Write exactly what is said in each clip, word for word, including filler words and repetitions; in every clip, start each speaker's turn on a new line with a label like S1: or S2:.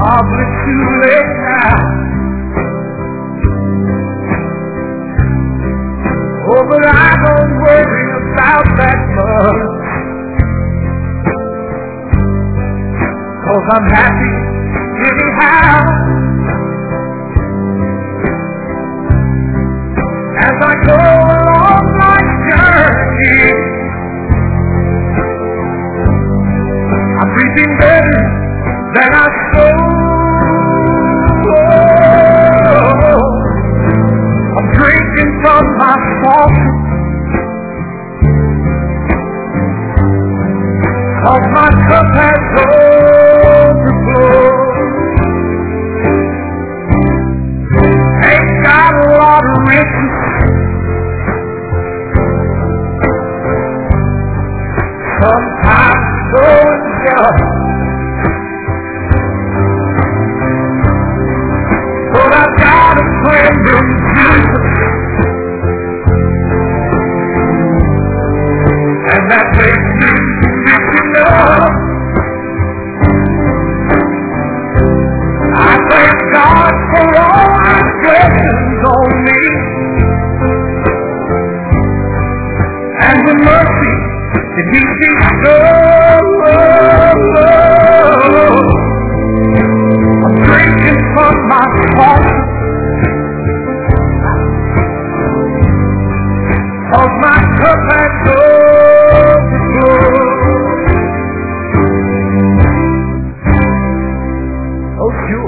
S1: probably too late now. Oh, but I don't worry about that much, 'cause I'm happy anyhow. As I go along my journey, I'm breathing better than I stole. I'm drinking from my faucet, 'cause my cup has overflowed. Ain't got a lot of riches, sometimes so young, but I've got a friend in Jesus, and that makes me rich enough. I thank God for all His blessings on me, and the mercy that He bestowed. I'm drinking from my faucet, 'cause my cup has overflowed. Oh, sure,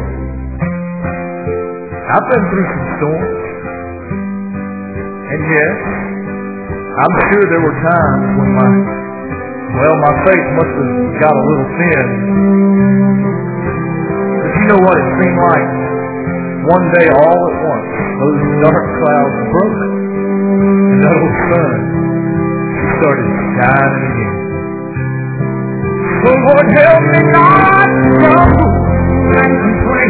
S1: I've been through some storms, and yes, I'm sure there were times when my, well, my faith must have got a little thin. But you know what it seemed like? One day, all at once, those dark clouds broke, and that old sun started shining again. So Lord, help me not to grumble and complain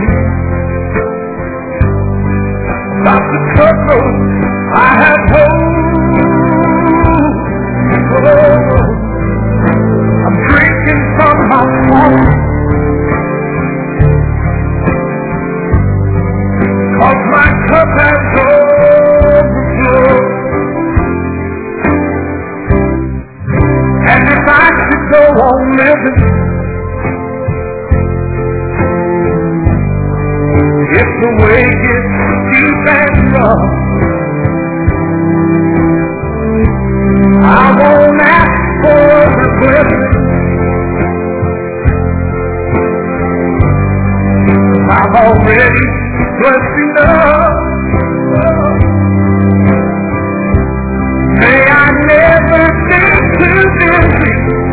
S1: about the troubles I have hoped. I'm drinking from my faucet, 'cause my cup has overflowed. And if I should go on living, if the way gets steep and rough, I won't ask for the blessing. I'm already blessed enough. May I never be too busy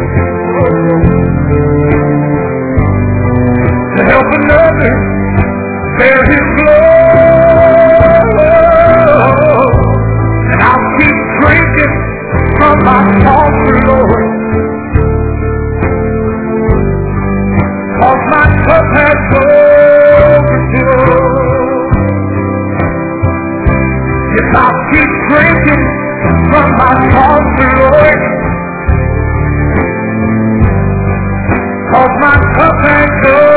S1: to help another bear His blood. And I'll keep drinking from my faucet, Lord, 'cause my cup has overflowed. Yes, I'll keep drinking from my faucet, Lord, 'cause my cup has overflowed.